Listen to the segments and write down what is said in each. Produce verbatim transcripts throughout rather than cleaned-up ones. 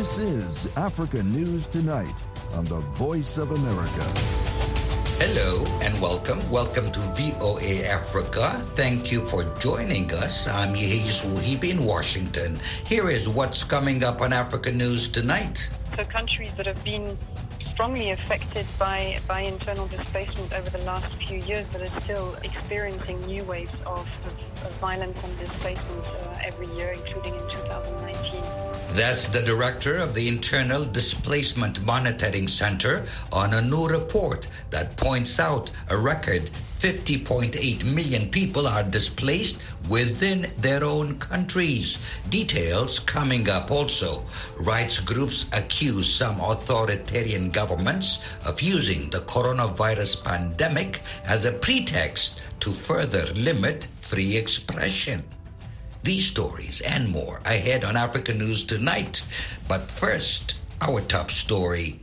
This is Africa News Tonight on the Voice of America. Hello and welcome. Welcome to V O A Africa. Thank you for joining us. I'm Yehiz Wuhibi in Washington. Here is what's coming up on Africa News Tonight. So countries that have been strongly affected by, by internal displacement over the last few years that are still experiencing new waves of, of, of violence and displacement uh, every year, including in two thousand nineteen. That's the director of the Internal Displacement Monitoring Center on a new report that points out a record fifty point eight million people are displaced within their own countries. Details coming up also. Rights groups accuse some authoritarian governments of using the coronavirus pandemic as a pretext to further limit free expression. These stories and more ahead on Africa News Tonight. But first, our top story.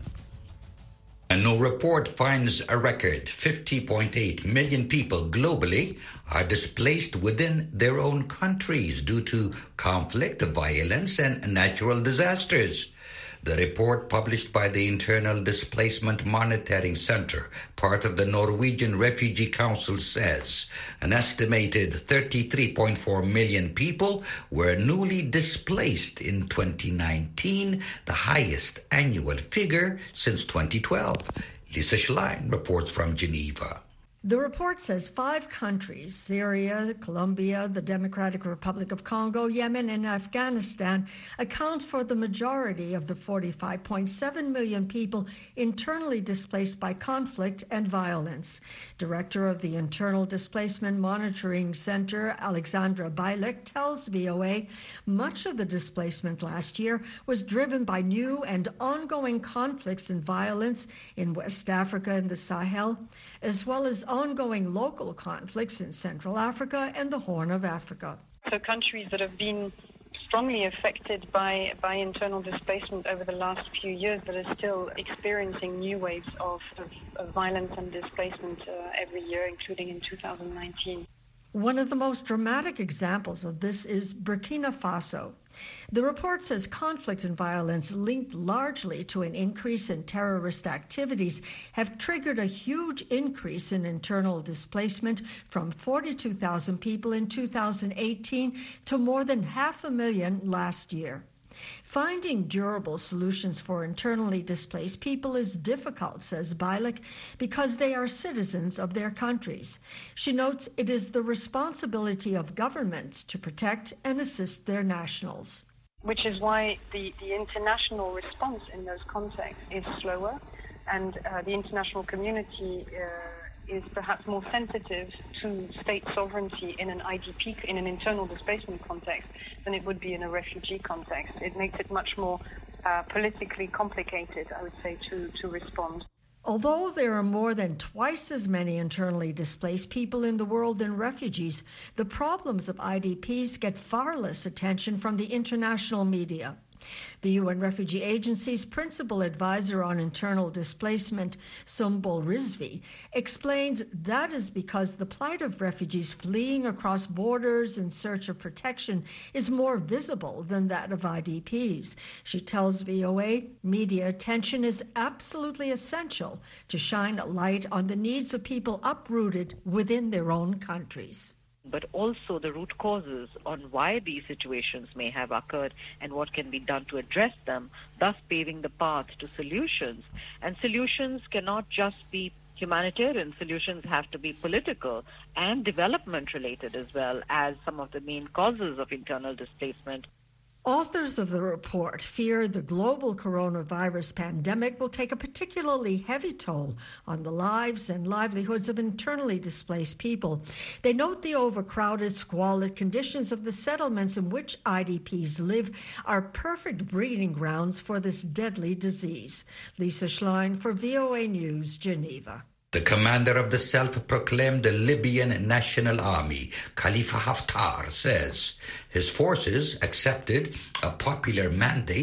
A new report finds a record fifty point eight million people globally are displaced within their own countries due to conflict, violence, and natural disasters. The report, published by the Internal Displacement Monitoring Center, part of the Norwegian Refugee Council, says an estimated thirty-three point four million people were newly displaced in twenty nineteen, the highest annual figure since twenty twelve. Lisa Schlein reports from Geneva. The report says five countries, Syria, Colombia, the Democratic Republic of Congo, Yemen, and Afghanistan, account for the majority of the forty-five point seven million people internally displaced by conflict and violence. Director of the Internal Displacement Monitoring Center, Alexandra Bialik, tells V O A much of the displacement last year was driven by new and ongoing conflicts and violence in West Africa and the Sahel, as well as ongoing local conflicts in Central Africa and the Horn of Africa. So countries that have been strongly affected by, by internal displacement over the last few years that are still experiencing new waves of, of, of violence and displacement uh, every year, including in two thousand nineteen. One of the most dramatic examples of this is Burkina Faso. The report says conflict and violence linked largely to an increase in terrorist activities have triggered a huge increase in internal displacement from forty-two thousand people in two thousand eighteen to more than half a million last year. Finding durable solutions for internally displaced people is difficult, says Bialik, because they are citizens of their countries. She notes it is the responsibility of governments to protect and assist their nationals. Which is why the, the international response in those contexts is slower, and uh, the international community uh, is perhaps more sensitive to state sovereignty in an I D P, in an internal displacement context, than it would be in a refugee context. It makes it much more uh, politically complicated, I would say, to, to respond. Although there are more than twice as many internally displaced people in the world than refugees, the problems of I D Ps get far less attention from the international media. The U N Refugee Agency's principal advisor on internal displacement, Sumbul Rizvi, explains that is because the plight of refugees fleeing across borders in search of protection is more visible than that of I D Ps. She tells V O A media attention is absolutely essential to shine a light on the needs of people uprooted within their own countries. But also the root causes on why these situations may have occurred and what can be done to address them, thus paving the path to solutions. And solutions cannot just be humanitarian. Solutions have to be political and development related as well as some of the main causes of internal displacement. Authors of the report fear the global coronavirus pandemic will take a particularly heavy toll on the lives and livelihoods of internally displaced people. They note the overcrowded, squalid conditions of the settlements in which I D Ps live are perfect breeding grounds for this deadly disease. Lisa Schlein for V O A News, Geneva. The commander of the self-proclaimed Libyan National Army, Khalifa Haftar, says his forces accepted a popular mandate to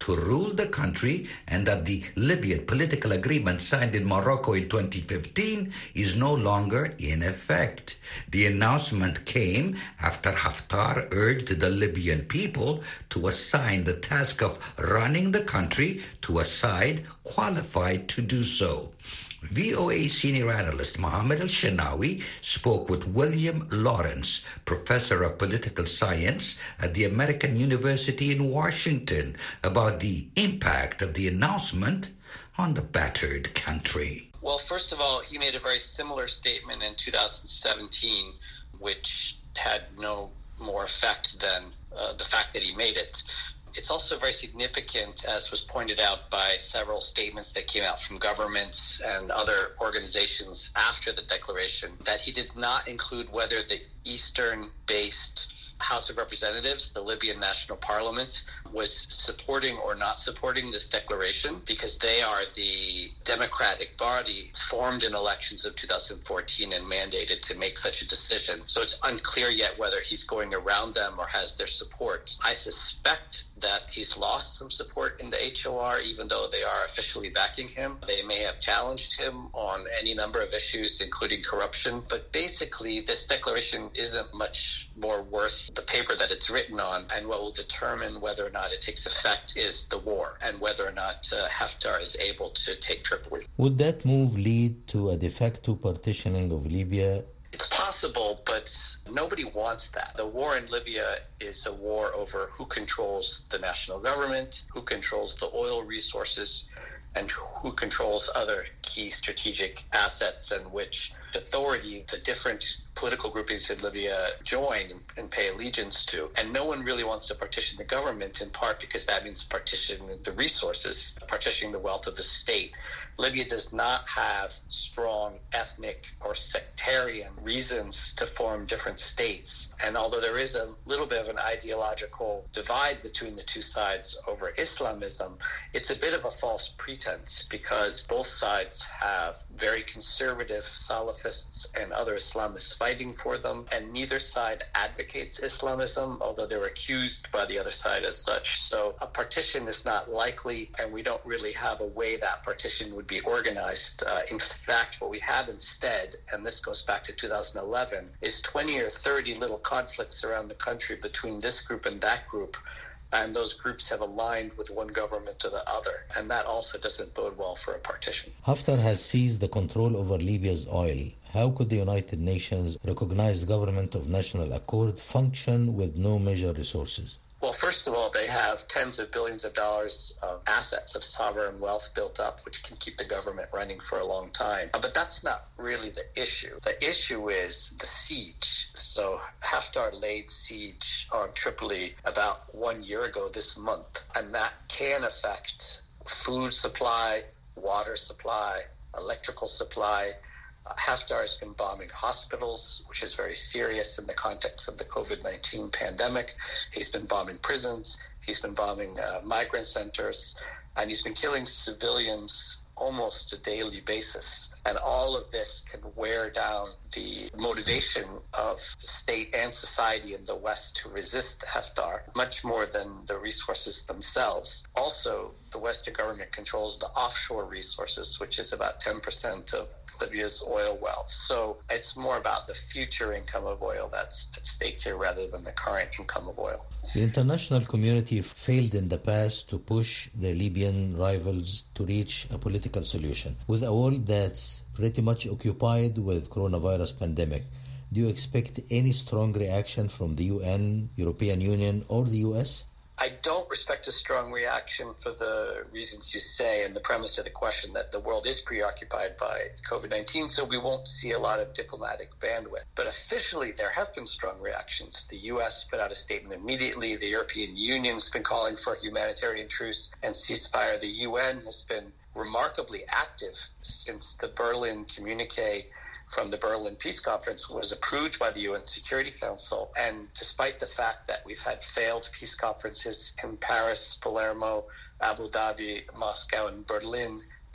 to rule the country and that the Libyan political agreement signed in Morocco in twenty fifteen is no longer in effect. The announcement came after Haftar urged the Libyan people to assign the task of running the country to a side qualified to do so. V O A senior analyst Mohammed Al-Shinawi spoke with William Lawrence, professor of political science at the American University in Washington, about the impact of the announcement on the battered country. Well, first of all, he made a very similar statement in two thousand seventeen, which had no more effect than uh, the fact that he made it. It's also very significant, as was pointed out by several statements that came out from governments and other organizations after the declaration, that he did not include whether the Eastern-based House of Representatives, the Libyan National Parliament, was supporting or not supporting this declaration, because they are the democratic body formed in elections of two thousand fourteen and mandated to make such a decision. So it's unclear yet whether he's going around them or has their support. I suspect that he's lost some support in the H O R, even though they are officially backing him. They may have challenged him on any number of issues, including corruption. But basically, this declaration isn't much more worth the paper that it's written on, and what will determine whether or not it takes effect is the war, and whether or not uh, Haftar is able to take Tripoli. Would that move lead to a de facto partitioning of Libya? It's possible, but nobody wants that. The war in Libya is a war over who controls the national government, who controls the oil resources, and who controls other key strategic assets, and which authority the different political groupings in Libya join and pay allegiance to. And no one really wants to partition the government, in part because that means partitioning the resources, partitioning the wealth of the state. Libya does not have strong ethnic or sectarian reasons to form different states. And although there is a little bit of an ideological divide between the two sides over Islamism, it's a bit of a false pretense, because both sides have very conservative Salafists and other Islamists fighting for them, and neither side advocates Islamism, although they're accused by the other side as such. So a partition is not likely, and we don't really have a way that partition would be organized. Uh, in fact, what we have instead, and this goes back to two thousand eleven, is twenty or thirty little conflicts around the country between this group and that group, and those groups have aligned with one government or the other, and that also doesn't bode well for a partition. Haftar has seized the control over Libya's oil. How could the United Nations recognized government of national accord function with no major resources? Well, first of all, they have tens of billions of dollars of assets of sovereign wealth built up, which can keep the government running for a long time. But that's not really the issue. The issue is the siege. So Haftar laid siege on Tripoli about one year ago this month, and that can affect food supply, water supply, electrical supply. Uh, Haftar has been bombing hospitals, which is very serious in the context of the covid nineteen pandemic. He's been bombing prisons. He's been bombing uh, migrant centers. And he's been killing civilians almost a daily basis. And all of this can wear down the motivation of the state and society in the West to resist Haftar, much more than the resources themselves. Also, the Western government controls the offshore resources, which is about ten percent of Libya's oil wealth. So it's more about the future income of oil that's at stake here rather than the current income of oil. The international community failed in the past to push the Libyan rivals to reach a political solution. With a world that's pretty much occupied with coronavirus pandemic, do you expect any strong reaction from the U N, European Union, or the U S? I don't expect a strong reaction for the reasons you say, and the premise of the question that the world is preoccupied by covid nineteen, so we won't see a lot of diplomatic bandwidth. But officially, there have been strong reactions. The U S put out a statement immediately. The European Union's been calling for a humanitarian truce and ceasefire. The U N has been remarkably active since the Berlin communique from the Berlin Peace Conference was approved by the U N Security Council. And despite the fact that we've had failed peace conferences in Paris, Palermo, Abu Dhabi, Moscow, and Berlin,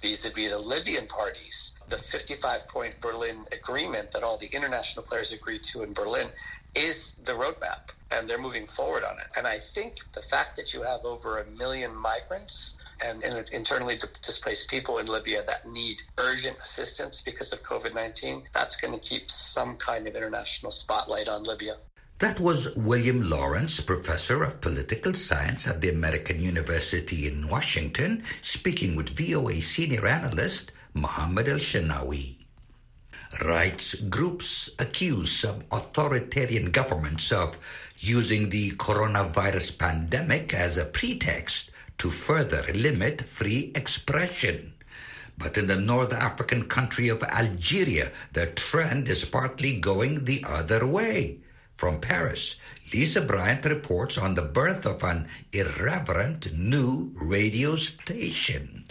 vis-a-vis the Libyan parties. The fifty-five point Berlin Agreement that all the international players agreed to in Berlin is the roadmap, and they're moving forward on it. And I think the fact that you have over a million migrants and internally displaced people in Libya that need urgent assistance because of COVID nineteen, that's going to keep some kind of international spotlight on Libya. That was William Lawrence, professor of political science at the American University in Washington, speaking with V O A senior analyst Mohammed El-Shanawi. Rights groups accuse some authoritarian governments of using the coronavirus pandemic as a pretext to further limit free expression. But in the North African country of Algeria, the trend is partly going the other way. From Paris, Lisa Bryant reports on the birth of an irreverent new radio station.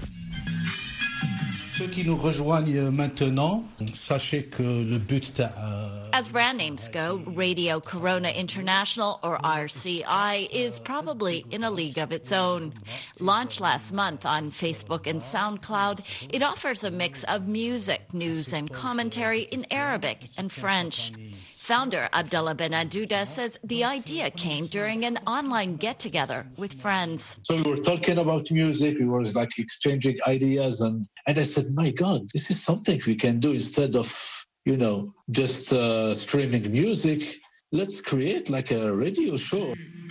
Ceux qui nous rejoignent maintenant, sachez que le but... As brand names go, Radio Corona International, or R C I, is probably in a league of its own. Launched last month on Facebook and SoundCloud, it offers a mix of music, news, and commentary in Arabic and French. Founder Abdallah Benadouda says the idea came during an online get-together with friends. So we were talking about music, we were like exchanging ideas, and, and I said, my God, this is something we can do instead of, you know, just uh, streaming music. Let's create like a radio show.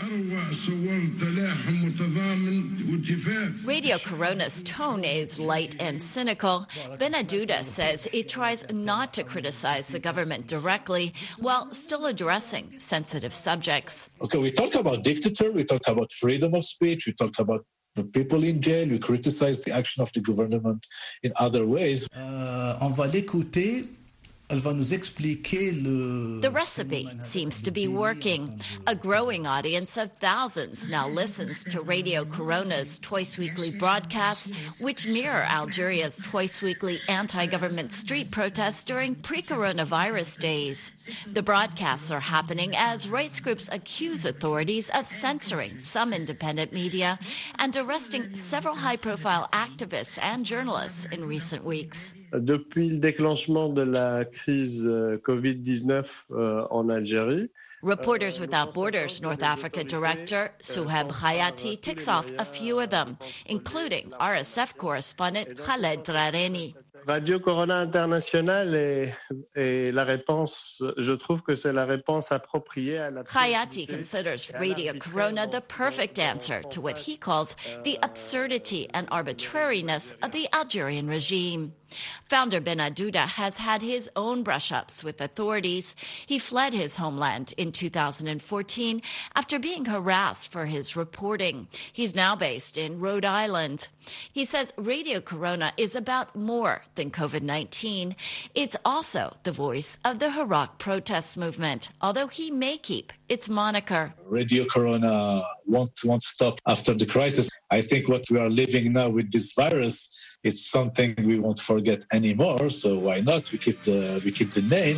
Radio Corona's tone is light and cynical. Benadouda says it tries not to criticize the government directly while still addressing sensitive subjects. Okay, we talk about dictator, we talk about freedom of speech, we talk about the people in jail, we criticize the action of the government in other ways. Uh, on va l'écouter. Elle va nous expliquer le... The recipe seems to be working. A growing audience of thousands now listens to Radio Corona's twice-weekly broadcasts, which mirror Algeria's twice-weekly anti-government street protests during pre-coronavirus days. The broadcasts are happening as rights groups accuse authorities of censoring some independent media and arresting several high-profile activists and journalists in recent weeks. Depuis le déclenchement de la crise COVID nineteen euh, en Algérie. Reporters Without Borders North Africa director Souheb Hayati ticks off a few of them, including R S F correspondent Khaled Drareni. Radio Corona International est, est la réponse, je trouve que c'est la réponse appropriée à la... Hayati considers Radio Corona the perfect answer to what he calls the absurdity and arbitrariness of the Algerian regime. Founder Benadouda has had his own brush-ups with authorities. He fled his homeland in two thousand fourteen after being harassed for his reporting. He's now based in Rhode Island. He says Radio Corona is about more than COVID nineteen. It's also the voice of the Hirak protest movement, although he may keep its moniker. Radio Corona won't, won't stop after the crisis. I think what we are living now with this virus, it's something we won't forget anymore, so why not? We keep the we keep the name.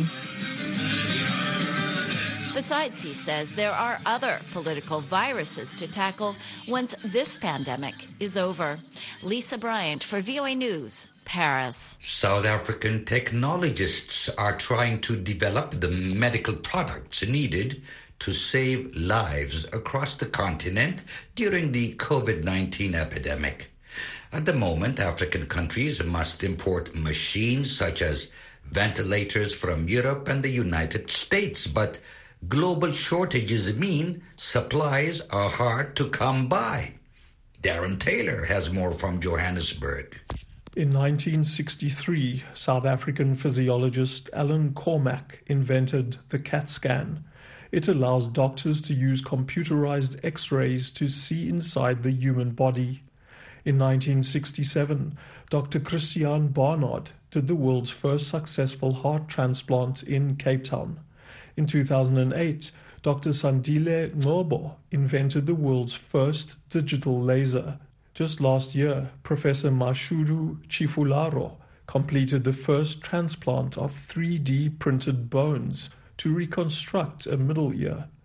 Besides, he says, there are other political viruses to tackle once this pandemic is over. Lisa Bryant for V O A News, Paris. South African technologists are trying to develop the medical products needed to save lives across the continent during the COVID nineteen epidemic. At the moment, African countries must import machines such as ventilators from Europe and the United States, but global shortages mean supplies are hard to come by. Darren Taylor has more from Johannesburg. In nineteen sixty-three, South African physiologist Alan Cormack invented the CAT scan. It allows doctors to use computerized X-rays to see inside the human body. In nineteen sixty-seven, Doctor Christiaan Barnard did the world's first successful heart transplant in Cape Town. In two thousand eight, Doctor Sandile Ngcobo invented the world's first digital laser. Just last year, Professor Mashudu Chifularo completed the first transplant of three D printed bones to reconstruct a middle ear.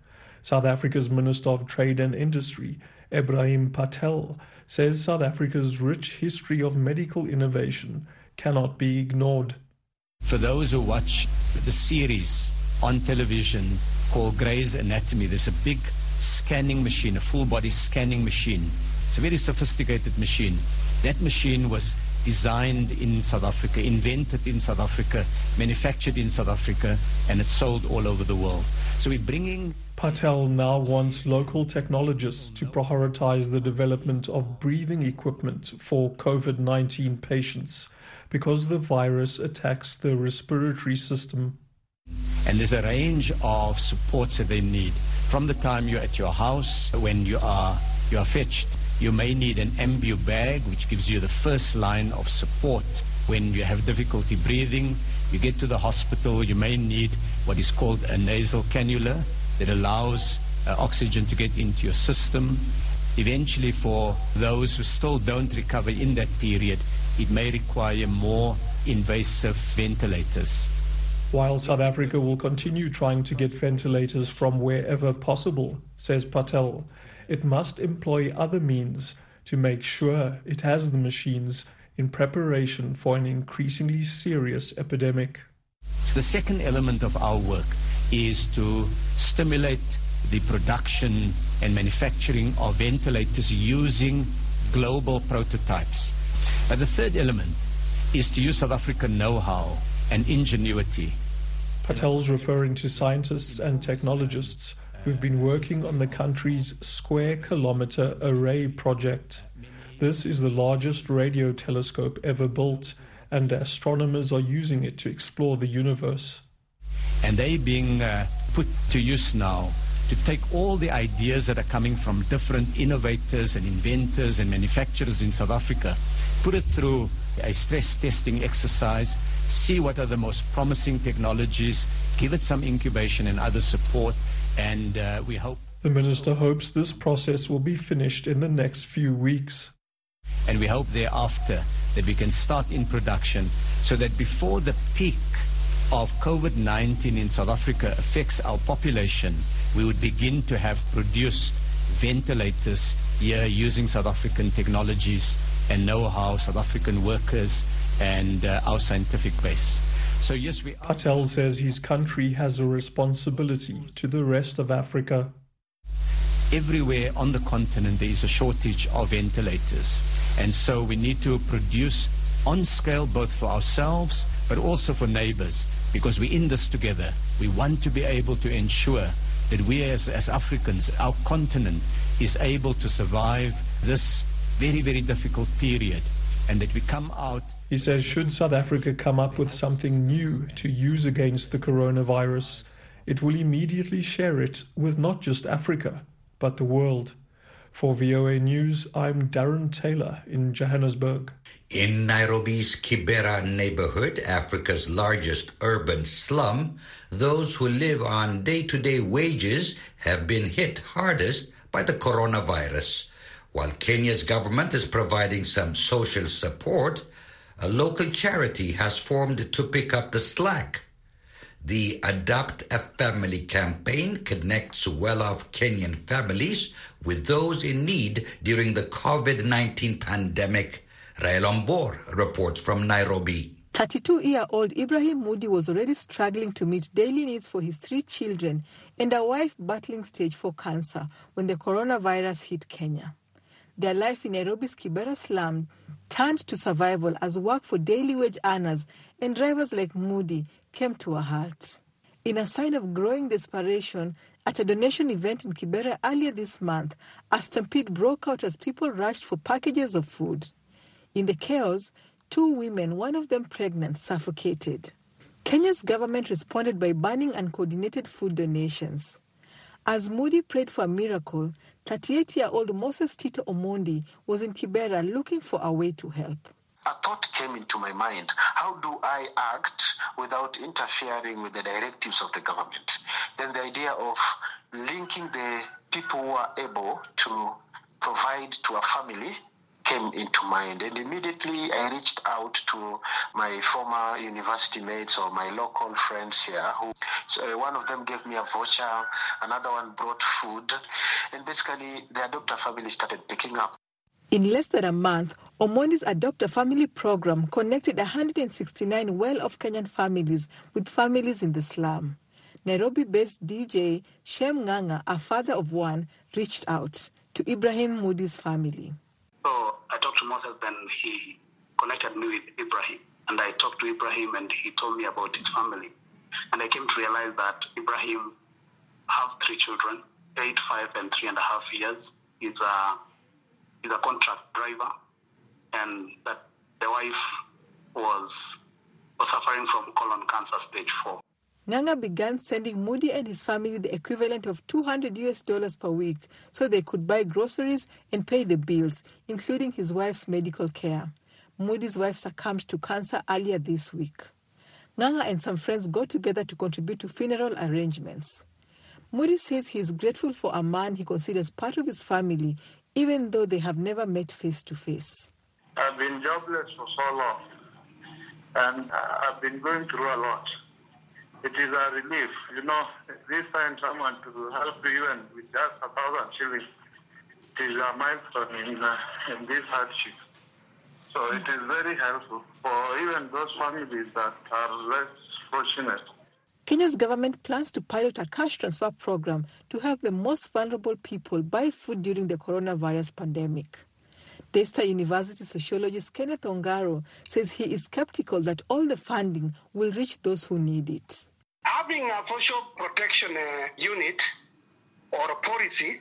South Africa's Minister of Trade and Industry, Ebrahim Patel, says South Africa's rich history of medical innovation cannot be ignored. For those who watch the series on television called Grey's Anatomy, there's a big scanning machine, a full-body scanning machine. It's a very sophisticated machine. That machine was designed in South Africa, invented in South Africa, manufactured in South Africa, and it's sold all over the world. So we're bringing... Patel now wants local technologists to prioritize the development of breathing equipment for COVID nineteen patients because the virus attacks the respiratory system. And there's a range of supports that they need. From the time you're at your house, when you are, you are fetched, you may need an ambu bag, which gives you the first line of support when you have difficulty breathing. You get to the hospital, you may need what is called a nasal cannula that allows uh, oxygen to get into your system. Eventually, for those who still don't recover in that period, it may require more invasive ventilators. While South Africa will continue trying to get ventilators from wherever possible, says Patel, it must employ other means to make sure it has the machines in preparation for an increasingly serious epidemic. The second element of our work is to stimulate the production and manufacturing of ventilators using global prototypes. But the third element is to use South African know-how and ingenuity. Patel's referring to scientists and technologists who've been working on the country's Square Kilometre Array project. This is the largest radio telescope ever built, and astronomers are using it to explore the universe. And they're being uh, put to use now to take all the ideas that are coming from different innovators and inventors and manufacturers in South Africa, put it through a stress testing exercise, see what are the most promising technologies, give it some incubation and other support, and uh, we hope... The minister hopes this process will be finished in the next few weeks. And we hope thereafter that we can start in production so that before the peak of COVID nineteen in South Africa affects our population, we would begin to have produced ventilators here using South African technologies and know-how, South African workers, and uh, our scientific base. So yes, we... Patel says his country has a responsibility to the rest of Africa. Everywhere on the continent there is a shortage of ventilators, and so we need to produce on scale both for ourselves but also for neighbors, because we're in this together. We want to be able to ensure that we as, as Africans, our continent, is able to survive this very, very difficult period, and that we come out... He says should South Africa come up with something new to use against the coronavirus, it will immediately share it with not just Africa, but the world. For V O A News, I'm Darren Taylor in Johannesburg. In Nairobi's Kibera neighborhood, Africa's largest urban slum, those who live on day-to-day wages have been hit hardest by the coronavirus. While Kenya's government is providing some social support, a local charity has formed to pick up the slack. The Adopt a Family campaign connects well-off Kenyan families with those in need during the COVID nineteen pandemic. Rael Ombor reports from Nairobi. thirty-two-year-old Ibrahim Moody was already struggling to meet daily needs for his three children and a wife battling stage four cancer when the coronavirus hit Kenya. Their life in Nairobi's Kibera slum turned to survival as work for daily wage earners and drivers like Moody came to a halt. In a sign of growing desperation, at a donation event in Kibera earlier this month, a stampede broke out as people rushed for packages of food. In the chaos, two women, one of them pregnant, suffocated. Kenya's government responded by banning uncoordinated food donations. As Moody prayed for a miracle, thirty-eight-year-old Moses Tito Omondi was in Kibera looking for a way to help. A thought came into my mind. How do I act without interfering with the directives of the government? Then the idea of linking the people who are able to provide to a family came into mind. And immediately I reached out to my former university mates or my local friends here. Who, so one of them gave me a voucher, another one brought food, and basically the Adopt a Family started picking up. In less than a month, Omondi's Adopt a Family program connected one hundred sixty-nine well-off Kenyan families with families in the slum. Nairobi-based D J Shem Nganga, a father of one, reached out to Ibrahim Moody's family. So I talked to Moses, then he connected me with Ibrahim. And I talked to Ibrahim and he told me about his family. And I came to realize that Ibrahim have three children, eight, five, and three and a half years. He's a, he's a contract driver. And that the wife was, was suffering from colon cancer stage four. Nganga began sending Moody and his family the equivalent of two hundred U S dollars per week so they could buy groceries and pay the bills, including his wife's medical care. Moody's wife succumbed to cancer earlier this week. Nganga and some friends got together to contribute to funeral arrangements. Moody says he is grateful for a man he considers part of his family, even though they have never met face to face. I've been jobless for so long, and I've been going through a lot. It is a relief, you know, this time someone to help you and with just a thousand shillings. It is a milestone in, uh, in this hardship. So it is very helpful for even those families that are less fortunate. Kenya's government plans to pilot a cash transfer program to help the most vulnerable people buy food during the coronavirus pandemic. Daystar University sociologist Kenneth Ongaro says he is skeptical that all the funding will reach those who need it. Having a social protection uh, unit or a policy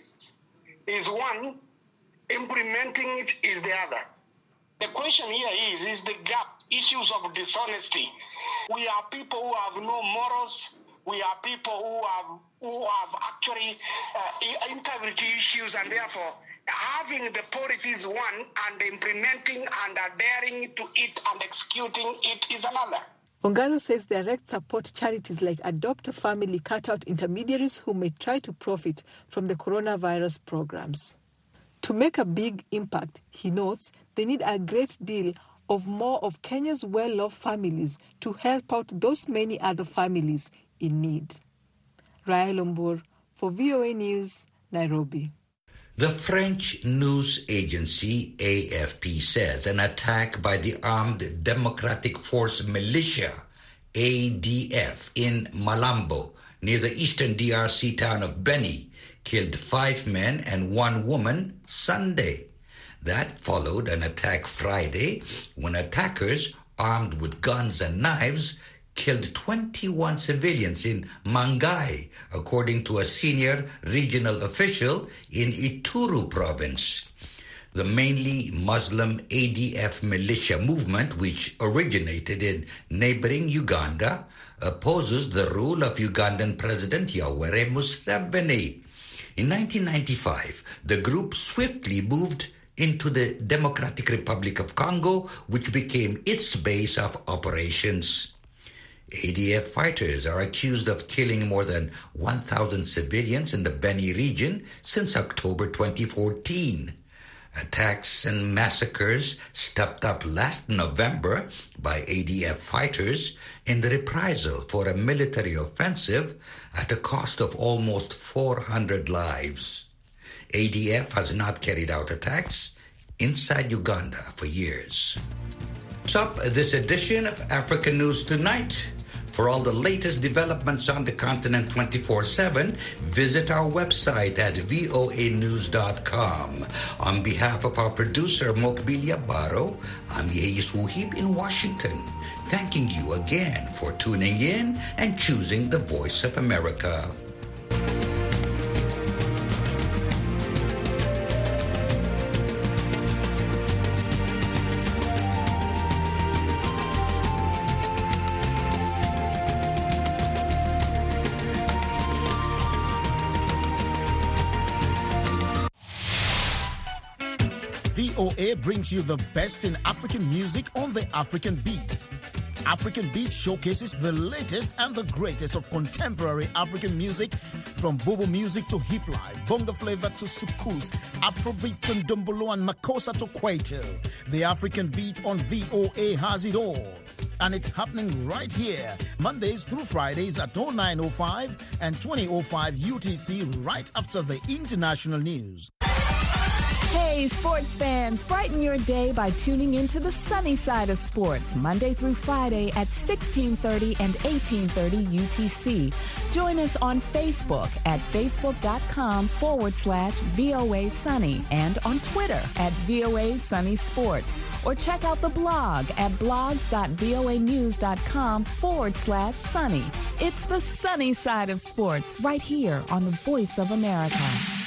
is one, implementing it is the other. The question here is, is the gap, issues of dishonesty. We are people who have no morals. We are people who have, who have actually uh, integrity issues, and therefore having the policies one and implementing and adhering to it and executing it is another. Ongaro says direct support charities like Adopt a Family cut out intermediaries who may try to profit from the coronavirus programs. To make a big impact, he notes, they need a great deal of more of Kenya's well-off families to help out those many other families in need. Raya Lombor for V O A News, Nairobi. The French news agency A F P says an attack by the Armed Democratic Force Militia, A D F, in Malambo, near the eastern D R C town of Beni, killed five men and one woman Sunday. That followed an attack Friday when attackers, armed with guns and knives, killed twenty-one civilians in Mangai, according to a senior regional official in Ituri province. The mainly Muslim A D F militia movement, which originated in neighboring Uganda, opposes the rule of Ugandan President Yoweri Museveni. In nineteen ninety-five, the group swiftly moved into the Democratic Republic of Congo, which became its base of operations. A D F fighters are accused of killing more than one thousand civilians in the Beni region since October twenty fourteen. Attacks and massacres stepped up last November by A D F fighters in the reprisal for a military offensive at a cost of almost four hundred lives. A D F has not carried out attacks inside Uganda for years. What's up this edition of African News Tonight? For all the latest developments on the continent twenty-four seven, visit our website at V O A news dot com. On behalf of our producer, Mokbilia Baro, I'm Yeis Wuhib in Washington, thanking you again for tuning in and choosing the Voice of America. V O A brings you the best in African music on the African Beat. African Beat showcases the latest and the greatest of contemporary African music From Bobo music to hip life, bonga flavor to sukus, Afrobeat and Dumbolo and Makossa to Kwaito. The African Beat on V O A has it all. And it's happening right here, Mondays through Fridays at oh nine oh five and twenty oh five U T C, right after the international news. Hey, sports fans, brighten your day by tuning into the sunny side of sports, Monday through Friday at sixteen thirty and eighteen thirty U T C. Join us on Facebook at facebook.com forward slash VOA Sunny and on Twitter at VOA Sunny Sports. Or check out the blog at blogs.voanews.com forward slash sunny. It's the sunny side of sports right here on the Voice of America.